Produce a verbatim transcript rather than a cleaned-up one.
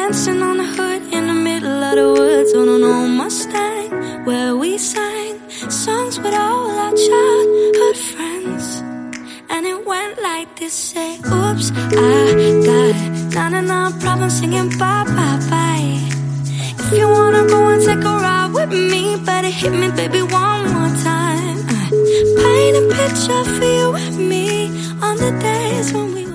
dancing on the hood in the middle of the woods on an old Mustang, where we sang songs with all our childhood friends. And it went like this, say, oops, I got ninety-nine problems singing bye, bye, bye. If you wanna go and take a ride with me, better hit me, baby, one more time. I paint a picture for you and me on the days when we